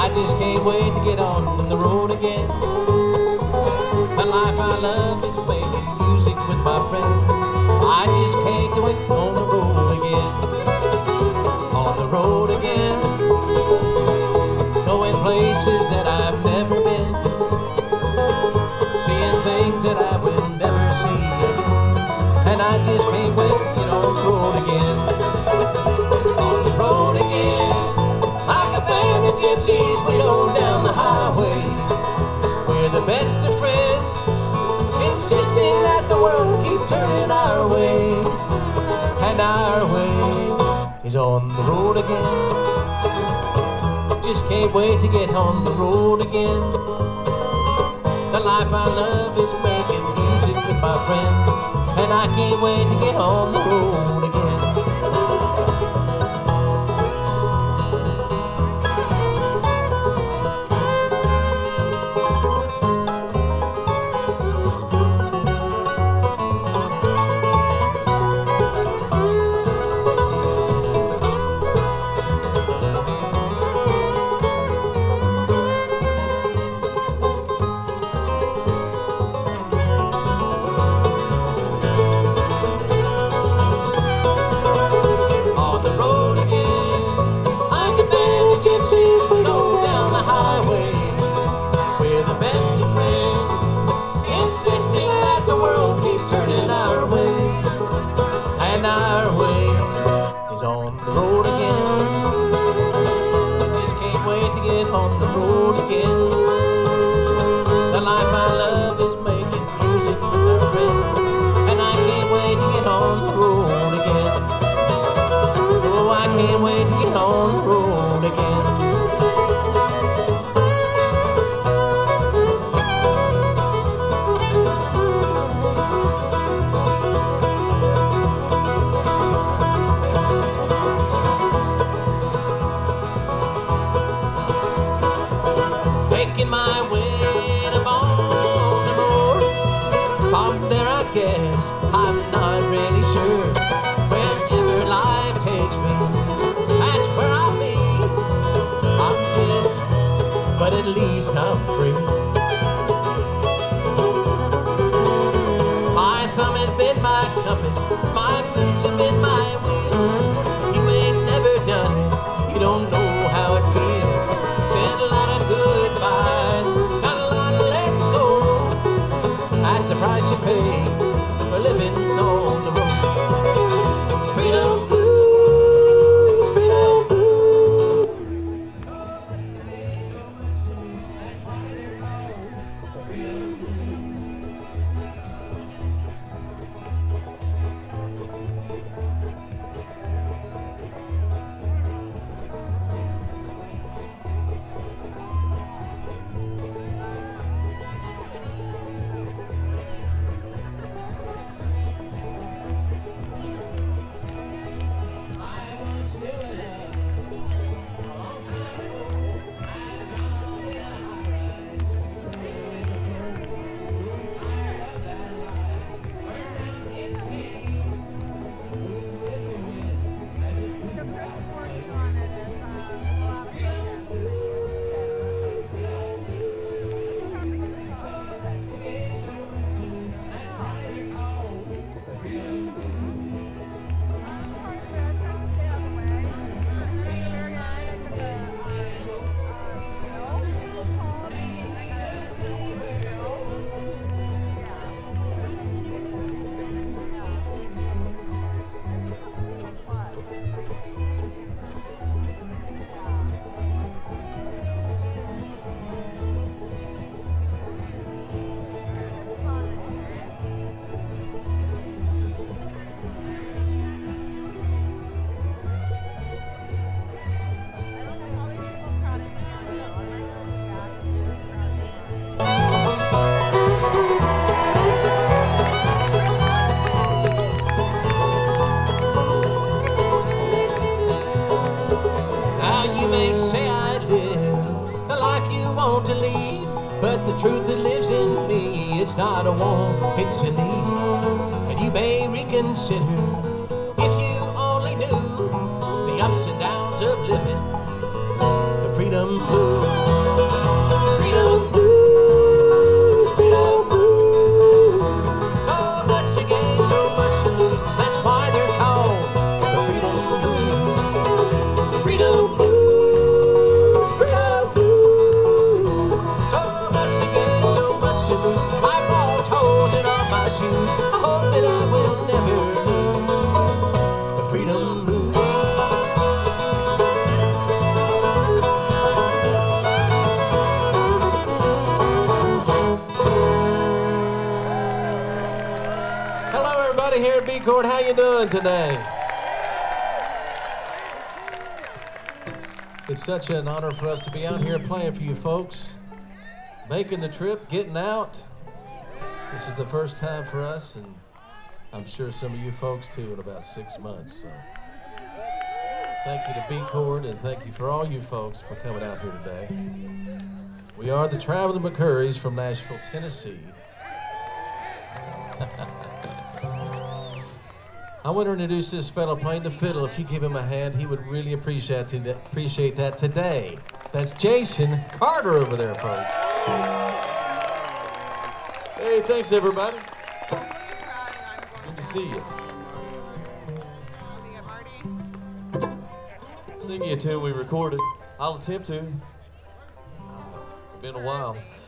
I just can't wait to get on the road again. The life I love is making music with my friends. I just can't wait on the road again. On the road again. Going places that I've never been. Seeing things that I will never see again. And I just can't wait to get on the road again. On the road again. Like a band of gypsies, we go down the highway. We're the best of friends, insisting that the world keep turning our way. And our way is on the road again. Just can't wait to get on the road again. The life I love is making music with my friends, and I can't wait to get on the road again. And our way is on the road again. I just can't wait to get on the road again. The life I love is making music with our friends, and I can't wait to get on the road again. Oh, I can't wait to get on the road again. Making my way to Baltimore. From there I guess I'm not really sure. Wherever life takes me, that's where I'll be. I'm just, but at least I'm free. My thumb has been my compass, my boots have been my wheels. If you ain't never done it, you don't know how it feels. Said a lot of goodbyes, got a lot of letting go. That's the price you pay for living on the road. Freedom blues, freedom blues. That's why they're called freedom blues. Want to leave, but the truth that lives in me, it's not a want, it's a need. And you may reconsider if you only knew the ups and downs of living the freedom blues. B Chord, how you doing today? It's such an honor for us to be out here playing for you folks. Making the trip, getting out. This is the first time for us, and I'm sure some of you folks too in about 6 months. So thank you to B Chord, and thank you for all you folks for coming out here today. We are the Traveling McCurries from Nashville, Tennessee. I want to introduce this fellow playing the fiddle. If you give him a hand, he would really appreciate that today. That's Jason Carter over there, folks. Hey, thanks everybody. Good to see you. Sing you a tune we recorded. I'll attempt to. It's been a while.